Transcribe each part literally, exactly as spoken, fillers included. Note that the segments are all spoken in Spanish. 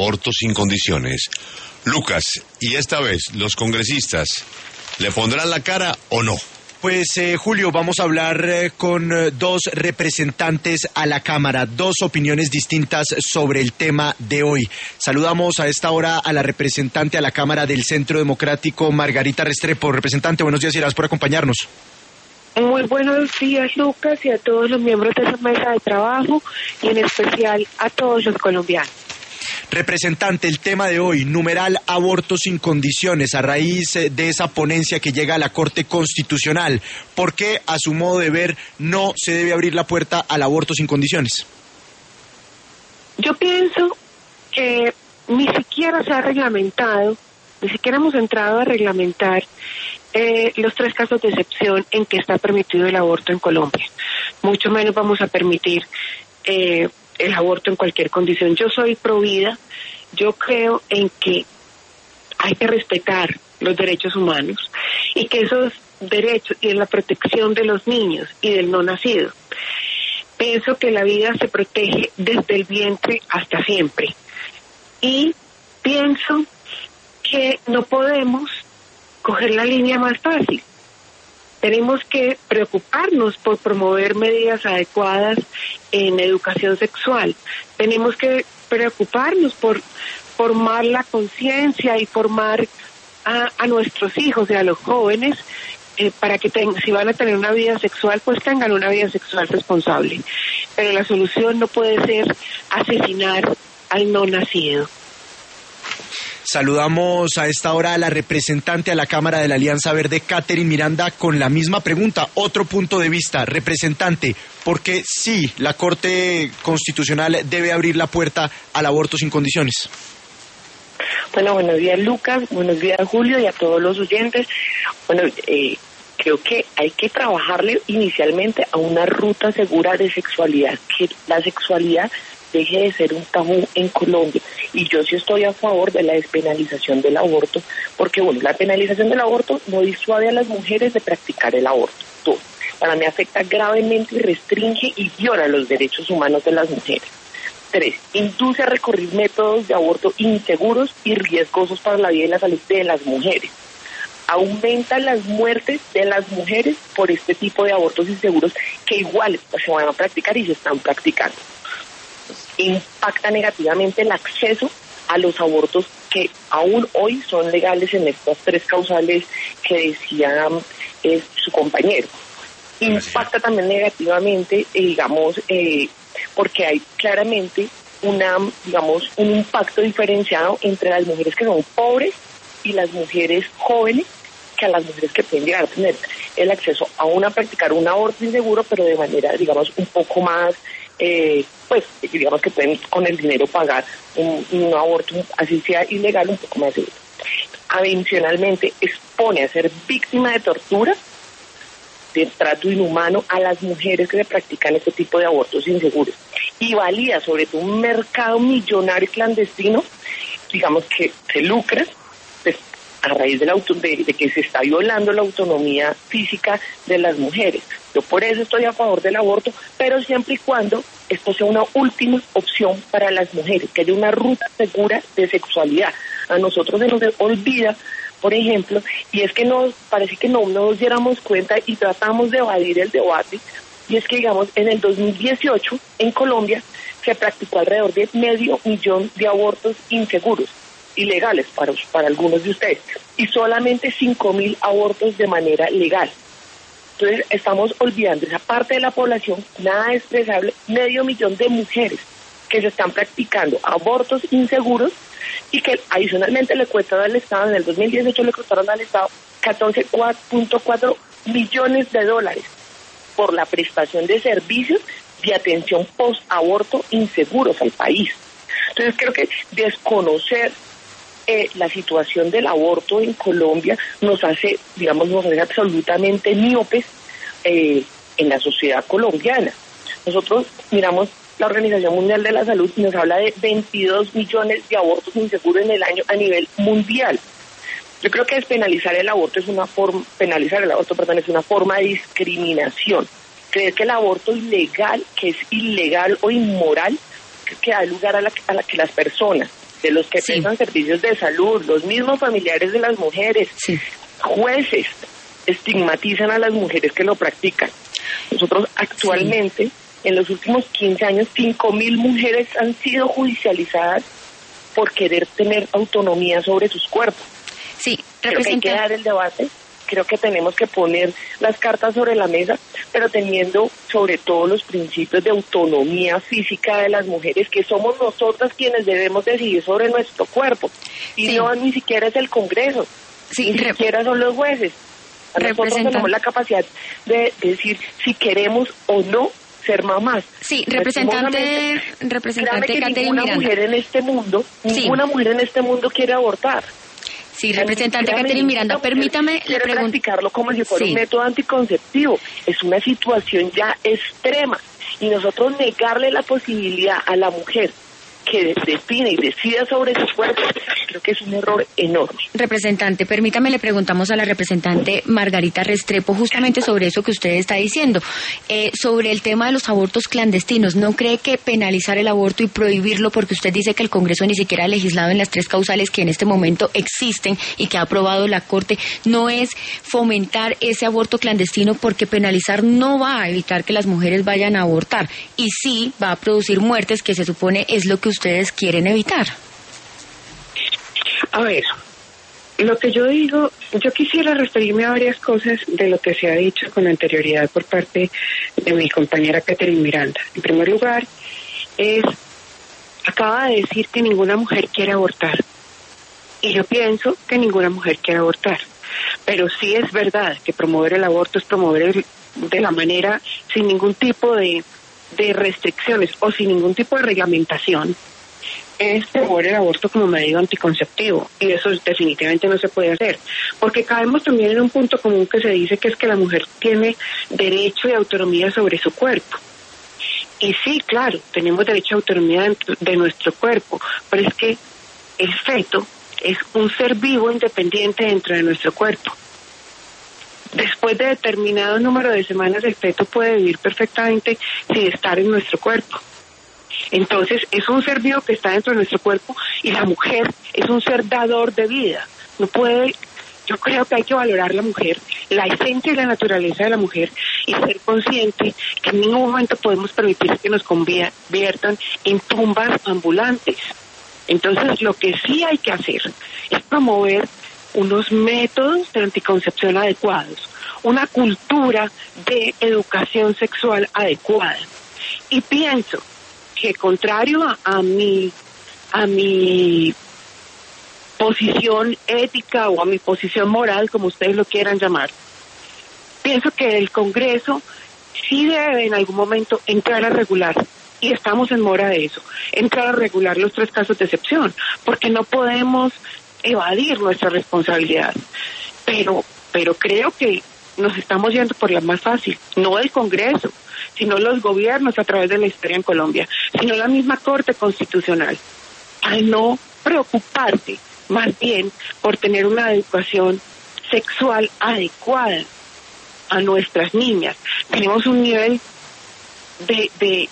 aborto sin condiciones. Lucas, y esta vez, ¿los congresistas le pondrán la cara o no? Pues eh, Julio, vamos a hablar eh, con eh, dos representantes a la Cámara, dos opiniones distintas sobre el tema de hoy. Saludamos a esta hora a la representante a la Cámara del Centro Democrático, Margarita Restrepo. Representante, buenos días y gracias por acompañarnos. Muy buenos días, Lucas, y a todos los miembros de esa mesa de trabajo, y en especial a todos los colombianos. Representante, el tema de hoy, numeral aborto sin condiciones, a raíz de esa ponencia que llega a la Corte Constitucional. ¿Por qué, a su modo de ver, no se debe abrir la puerta al aborto sin condiciones? Yo pienso que ni siquiera se ha reglamentado, ni siquiera hemos entrado a reglamentar eh, los tres casos de excepción en que está permitido el aborto en Colombia. Mucho menos vamos a permitir eh, el aborto en cualquier condición. Yo soy provida, yo creo en que hay que respetar los derechos humanos y que esos derechos y en la protección de los niños y del no nacido. Pienso que la vida se protege desde el vientre hasta siempre. Y pienso que no podemos coger la línea más fácil. Tenemos que preocuparnos por promover medidas adecuadas en educación sexual. Tenemos que preocuparnos por formar la conciencia y formar a, a nuestros hijos y a los jóvenes eh, para que ten, si van a tener una vida sexual, pues tengan una vida sexual responsable. Pero la solución no puede ser asesinar al no nacido. Saludamos a esta hora a la representante a la Cámara de la Alianza Verde, Catherine Miranda, con la misma pregunta, otro punto de vista. Representante, ¿por qué sí la Corte Constitucional debe abrir la puerta al aborto sin condiciones? Bueno, buenos días, Lucas, buenos días, Julio, y a todos los oyentes. Bueno, eh, creo que hay que trabajarle inicialmente a una ruta segura de sexualidad, que la sexualidad deje de ser un tabú en Colombia. Y yo sí estoy a favor de la despenalización del aborto, porque bueno, la penalización del aborto no disuade a las mujeres de practicar el aborto. Todo. Para mí afecta gravemente y restringe y viola los derechos humanos de las mujeres. Tres, induce a recurrir métodos de aborto inseguros y riesgosos para la vida y la salud de las mujeres. Aumenta las muertes de las mujeres por este tipo de abortos inseguros que igual se van a practicar y se están practicando. Impacta negativamente el acceso a los abortos que aún hoy son legales en estas tres causales que decía eh, su compañero. Impacta también negativamente, eh, digamos, eh, porque hay claramente una, digamos, un impacto diferenciado entre las mujeres que son pobres y las mujeres jóvenes, que a las mujeres que pueden llegar a tener el acceso a una practicar un aborto inseguro, pero de manera, digamos, un poco más Eh, pues digamos que pueden con el dinero pagar un, un aborto, así sea ilegal, un poco más seguro. Adicionalmente expone a ser víctima de tortura, de trato inhumano a las mujeres que se practican este tipo de abortos inseguros, y valida sobre todo un mercado millonario y clandestino, digamos que se lucra pues, a raíz de, la auto, de, de que se está violando la autonomía física de las mujeres. Yo por eso estoy a favor del aborto, pero siempre y cuando esto sea una última opción para las mujeres, que haya una ruta segura de sexualidad. A nosotros se nos olvida, por ejemplo, y es que nos parece que no nos diéramos cuenta y tratamos de evadir el debate, y es que, digamos, en el dos mil dieciocho en Colombia se practicó alrededor de medio millón de abortos inseguros, ilegales para, para algunos de ustedes, y solamente cinco mil abortos de manera legal. Entonces estamos olvidando esa parte de la población, nada expresable, medio millón de mujeres que se están practicando abortos inseguros y que adicionalmente le cuestan al Estado, en el dos mil dieciocho le costaron al Estado catorce punto cuatro millones de dólares por la prestación de servicios de atención post-aborto inseguros al país. Entonces creo que desconocer Eh, la situación del aborto en Colombia nos hace, digamos, nos hace absolutamente miopes eh, en la sociedad colombiana. Nosotros miramos la Organización Mundial de la Salud y nos habla de veintidós millones de abortos inseguros en el año a nivel mundial. Yo creo que despenalizar el aborto es una forma, penalizar el aborto, perdón, es una forma de discriminación. Creer que el aborto ilegal, que es ilegal o inmoral, que, que da lugar a la, a la que las personas de los que Sí. prestan servicios de salud, los mismos familiares de las mujeres, Sí. jueces, estigmatizan a las mujeres que lo practican. Nosotros actualmente, sí. en los últimos quince años, cinco mil mujeres han sido judicializadas por querer tener autonomía sobre sus cuerpos. Sí, creo que hay que dar el debate, creo que tenemos que poner las cartas sobre la mesa, pero teniendo sobre todo los principios de autonomía física de las mujeres, que somos nosotras quienes debemos decidir sobre nuestro cuerpo. Y sí. no ni siquiera es el Congreso, sí, ni rep- siquiera son los jueces. Nosotros tenemos la capacidad de decir si queremos o no ser mamás. Sí, representante, representante que Catherine ninguna Miranda. mujer en este mundo, sí. ninguna mujer en este mundo quiere abortar. Sí, representante Catherine Miranda, permítame... Quiere practicarlo como si fuera sí. un método anticonceptivo. Es una situación ya extrema. Y nosotros negarle la posibilidad a la mujer que define y decida sobre su cuerpo, creo que es un error enorme. Representante, permítame, le preguntamos a la representante Margarita Restrepo justamente sobre eso que usted está diciendo, eh, sobre el tema de los abortos clandestinos. ¿No cree que penalizar el aborto y prohibirlo, porque usted dice que el Congreso ni siquiera ha legislado en las tres causales que en este momento existen y que ha aprobado la Corte, no es fomentar ese aborto clandestino, porque penalizar no va a evitar que las mujeres vayan a abortar y sí va a producir muertes, que se supone es lo que ustedes quieren evitar? A ver, lo que yo digo, yo quisiera referirme a varias cosas de lo que se ha dicho con anterioridad por parte de mi compañera Catherine Miranda. En primer lugar, es, acaba de decir que ninguna mujer quiere abortar. Y yo pienso que ninguna mujer quiere abortar. Pero sí es verdad que promover el aborto es promover el, de la manera, sin ningún tipo de, de restricciones o sin ningún tipo de reglamentación, es promover el aborto como medio anticonceptivo, y eso definitivamente no se puede hacer, porque caemos también en un punto común que se dice que es que la mujer tiene derecho y autonomía sobre su cuerpo. Y sí, claro, tenemos derecho a autonomía de, de nuestro cuerpo, pero es que el feto es un ser vivo independiente dentro de nuestro cuerpo. Después de determinado número de semanas, el feto puede vivir perfectamente sin estar en nuestro cuerpo. Entonces, es un ser vivo que está dentro de nuestro cuerpo, y la mujer es un ser dador de vida. No puede, yo creo que hay que valorar la mujer, la esencia y la naturaleza de la mujer, y ser consciente que en ningún momento podemos permitir que nos conviertan en tumbas ambulantes. Entonces, lo que sí hay que hacer es promover unos métodos de anticoncepción adecuados, una cultura de educación sexual adecuada. Y pienso que, contrario a, a mi a mi posición ética o a mi posición moral, como ustedes lo quieran llamar, pienso que el Congreso sí debe en algún momento entrar a regular, y estamos en mora de eso, entrar a regular los tres casos de excepción, porque no podemos evadir nuestra responsabilidad. Pero, pero creo que nos estamos yendo por la más fácil, no el Congreso, sino los gobiernos a través de la historia en Colombia, sino la misma Corte Constitucional, al no preocuparse más bien por tener una educación sexual adecuada a nuestras niñas. Tenemos un nivel de, de,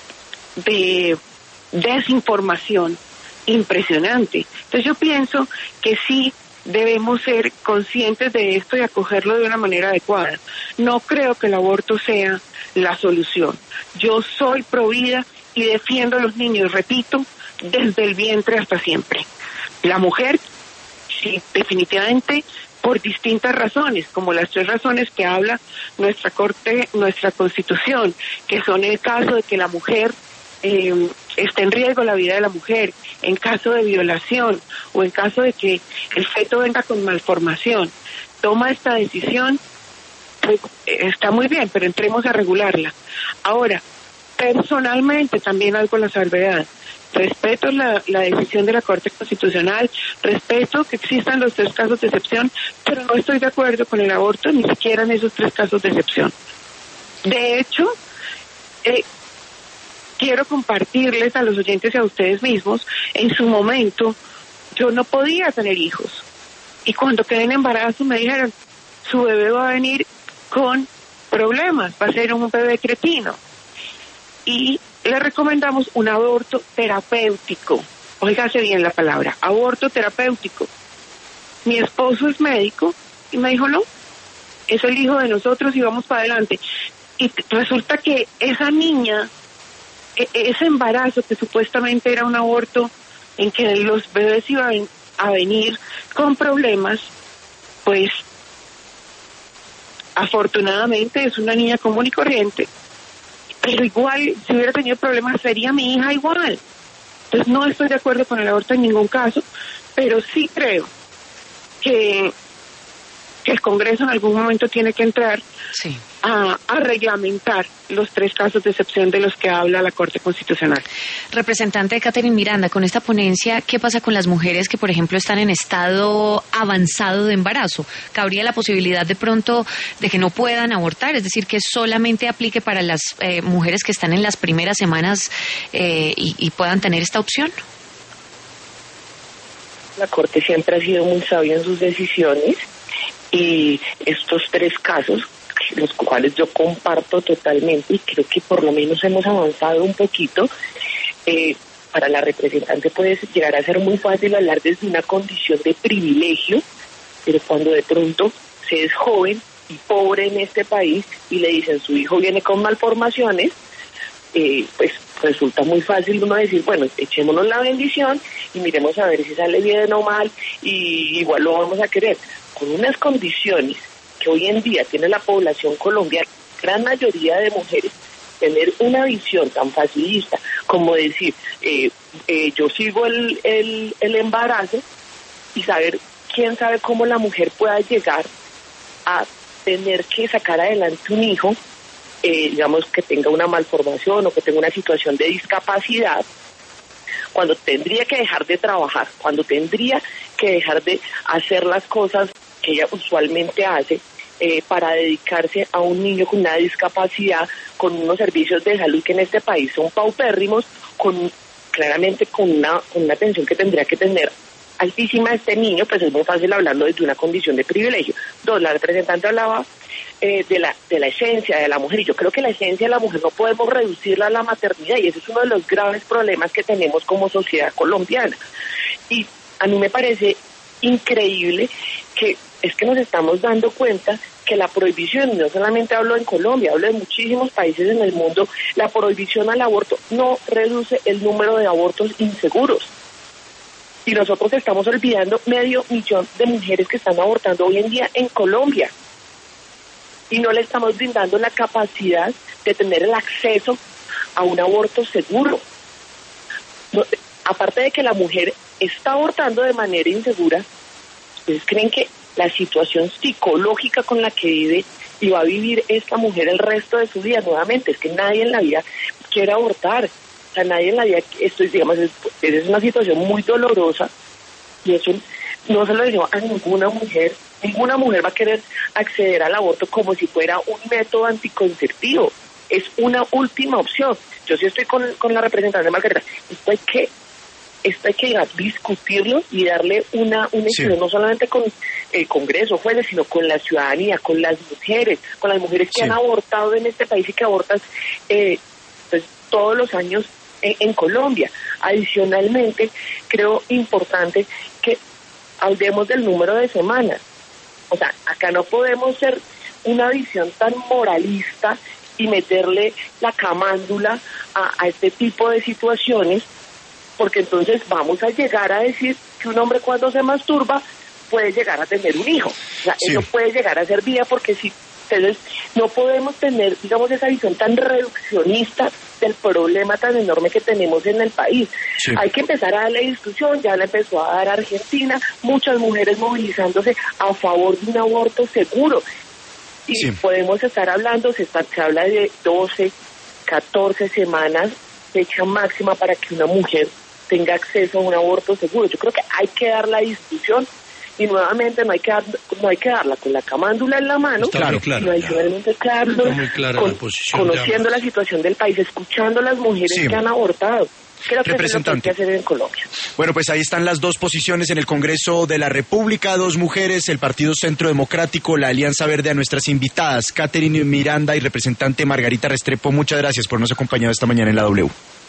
de desinformación impresionante. Entonces yo pienso que sí debemos ser conscientes de esto y acogerlo de una manera adecuada. No creo que el aborto sea la solución. Yo soy pro vida y defiendo a los niños, repito, desde el vientre hasta siempre. La mujer, sí, definitivamente, por distintas razones, como las tres razones que habla nuestra Corte, nuestra Constitución, que son el caso de que la mujer eh, esté en riesgo la vida de la mujer, en caso de violación o en caso de que el feto venga con malformación, toma esta decisión, pues está muy bien, pero entremos a regularla. Ahora, personalmente también hago la salvedad. Respeto la, la decisión de la Corte Constitucional, respeto que existan los tres casos de excepción, pero no estoy de acuerdo con el aborto, ni siquiera en esos tres casos de excepción. De hecho, eh, quiero compartirles a los oyentes y a ustedes mismos, en su momento yo no podía tener hijos, y cuando quedé en embarazo me dijeron, su bebé va a venir con problemas, va a ser un bebé cretino, y le recomendamos un aborto terapéutico, óigase bien la palabra, aborto terapéutico. Mi esposo es médico y me dijo, no, es el hijo de nosotros y vamos para adelante. Y resulta que esa niña, ese embarazo que supuestamente era un aborto en que los bebés iban a venir con problemas, pues afortunadamente es una niña común y corriente, pero igual si hubiera tenido problemas sería mi hija igual. Entonces no estoy de acuerdo con el aborto en ningún caso, pero sí creo que, que el Congreso en algún momento tiene que entrar sí. a, a reglamentar los tres casos de excepción de los que habla la Corte Constitucional. Representante Catherine Miranda, con esta ponencia, ¿qué pasa con las mujeres que, por ejemplo, están en estado avanzado de embarazo? ¿Cabría la posibilidad de pronto de que no puedan abortar? Es decir, que solamente aplique para las eh, mujeres que están en las primeras semanas eh, y, y puedan tener esta opción. La Corte siempre ha sido muy sabia en sus decisiones y estos tres casos, los cuales yo comparto totalmente y creo que por lo menos hemos avanzado un poquito, eh, para la representante puede llegar a ser muy fácil hablar desde una condición de privilegio, pero cuando de pronto se es joven y pobre en este país y le dicen su hijo viene con malformaciones, eh, pues resulta muy fácil uno decir, bueno, echémonos la bendición y miremos a ver si sale bien o mal y igual lo vamos a querer. Con unas condiciones que hoy en día tiene la población colombiana, gran mayoría de mujeres, tener una visión tan facilista como decir, eh, eh, yo sigo el, el, el embarazo y saber, quién sabe cómo la mujer pueda llegar a tener que sacar adelante un hijo, eh, digamos que tenga una malformación o que tenga una situación de discapacidad, cuando tendría que dejar de trabajar, cuando tendría que dejar de hacer las cosas que ella usualmente hace, eh, para dedicarse a un niño con una discapacidad, con unos servicios de salud que en este país son paupérrimos, con claramente con una, con una atención que tendría que tener altísima a este niño, pues es muy fácil hablando desde una condición de privilegio. Dos, la representante hablaba eh, de la de la esencia de la mujer, y yo creo que la esencia de la mujer no podemos reducirla a la maternidad, y ese es uno de los graves problemas que tenemos como sociedad colombiana. Y a mí me parece increíble que es que nos estamos dando cuenta que la prohibición, y no solamente hablo en Colombia, hablo de muchísimos países en el mundo, la prohibición al aborto no reduce el número de abortos inseguros. Y nosotros estamos olvidando medio millón de mujeres que están abortando hoy en día en Colombia. Y no le estamos brindando la capacidad de tener el acceso a un aborto seguro. No, aparte de que la mujer está abortando de manera insegura, ¿ustedes creen que la situación psicológica con la que vive y va a vivir esta mujer el resto de su vida? Nuevamente, es que nadie en la vida quiere abortar. O sea, nadie en la vida, esto, digamos, es, es una situación muy dolorosa, y eso no se lo digo a ninguna mujer. Ninguna mujer va a querer acceder al aborto como si fuera un método anticonceptivo. Es una última opción. Yo sí estoy con, con la representante de Margarita. Esto hay que, esto hay que digamos, discutirlo y darle una, una sí. no solamente con el Congreso, jueces, sino con la ciudadanía, con las mujeres, con las mujeres que sí. han abortado en este país y que abortan eh, pues, todos los años en, en Colombia. Adicionalmente, creo importante que hablemos del número de semanas. O sea, acá no podemos ser una visión tan moralista y meterle la camándula a, a este tipo de situaciones, porque entonces vamos a llegar a decir que un hombre cuando se masturba puede llegar a tener un hijo. O sea, sí. eso puede llegar a ser vida, porque si entonces no podemos tener, digamos, esa visión tan reduccionista del problema tan enorme que tenemos en el país. Sí. Hay que empezar a darle discusión, ya la empezó a dar Argentina, muchas mujeres movilizándose a favor de un aborto seguro. Y sí. podemos estar hablando, se, está, se habla de doce, catorce semanas, fecha máxima para que una mujer tenga acceso a un aborto seguro. Yo creo que hay que dar la discusión, y nuevamente no hay que dar, no hay que darla con la camándula en la mano, claro, claro, sino adicionalmente hay que darlo con, conociendo la situación del país, escuchando a las mujeres sí. que han abortado. Creo que eso es lo que hay que hacer en Colombia. Bueno, pues ahí están las dos posiciones en el Congreso de la República, dos mujeres, el Partido Centro Democrático, la Alianza Verde. A nuestras invitadas, Catherine Miranda y representante Margarita Restrepo, muchas gracias por nos acompañar esta mañana en la W.